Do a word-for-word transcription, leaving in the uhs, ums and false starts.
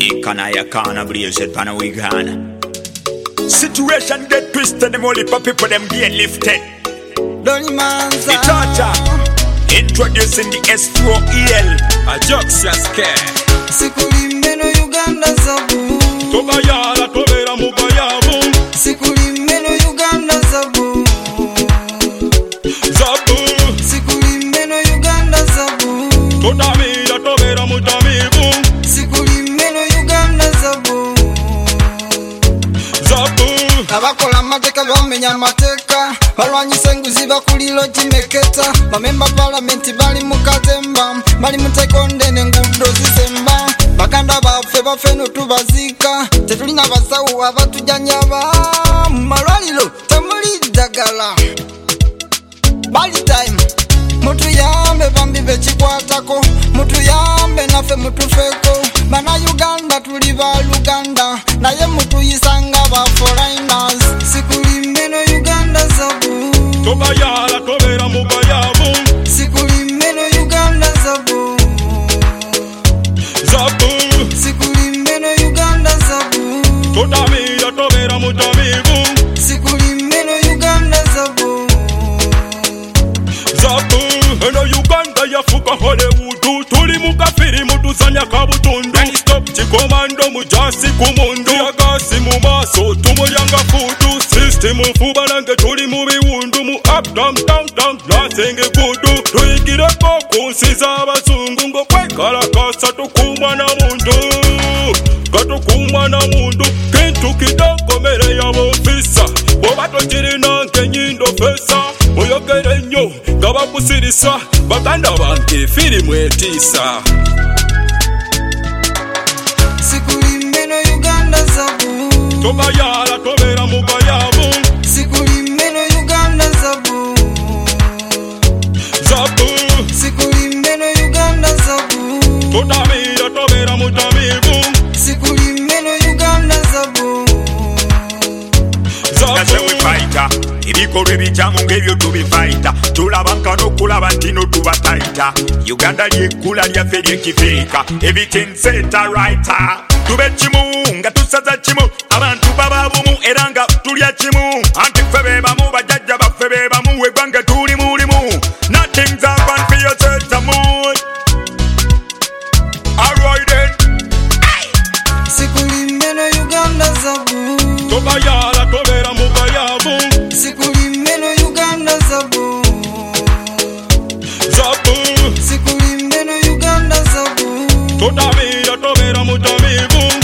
Ikanaya kana blazed pana we gone. Situation get twisted, them only for people them get lifted. Donny Manza The torture introducing the S two O E L. A jokes ya scare. Sikuli meno Uganda zabu Tobayala tobera mubayabu Sikuli meno Uganda zabu Zabu Sikuli meno Uganda zabu Todamira tobera mutamibu Sikuli meno Uganda zabu Zabu Abakola amateka bamenya amateka balwanyisa enguzi bakulilo kimeketa bamemba palamenti bali mu kazemba bali mu tekonde n'enguudo zisemba baganda baffe bafeno tubazika tetulina basawo abatujanyaba mu malwaliro temuli ddagala bali time mutuyambe bambi bekikwatako mutuyambe naffe mutufeko bana Uganda tuli ba Luganda naye mutuyisanga ba foreigners sikuli meno Uganda zabu Tobayala tobera mubayabu sikuli meno Uganda zabu Zabu sikuli meno Uganda zabu Todamira tobera mutamibu sikuli meno Uganda zabu Zabu Eno Uganda yafuka Hollywood tuli mukafiri mutuzanya kabutundu Any stop chikomando mujasi kumundu Yagasi mu maso tumuyanga fudu System mfuba nange tuli mu biwundu Mu up down down down nothing good Tuyigire koko nsiza abazungu Ngo kwekala kasa tukumwa na mundu Katukumwa na mundu Kintu kidogo mere ya ofisa Bobato chiri nange nyindo fesa Muyogere nyo ngabakusirisa Baganda bange filimu etisa sikuli meno Uganda zabu Tobayala tobera mubayabu sikuli meno Uganda zabu Zabu sikuli meno Uganda zabu Todamira tobera mutamibu sikuli meno Uganda zabu That's how we fighter. Ibikorwa ebijamu ng'ebyo tubifaita tulabanga n'okulaba nti no tubataita Uganda ly'eggula lyaffe ly'ekifiika ebitinseta writer tube kimu nga tusaza kimu abantu baba bumu era nga tulya kimu anti ffe be bamu bajjajja baffe be bamu eggwanga tuli mulimu nothing's happen for your set mood alright then sikuli meno Uganda zabu Tobayala tobera mubayabu sikuli meno Uganda zabu Zabu sikuli meno Uganda zabu Todamira tobera mutamibu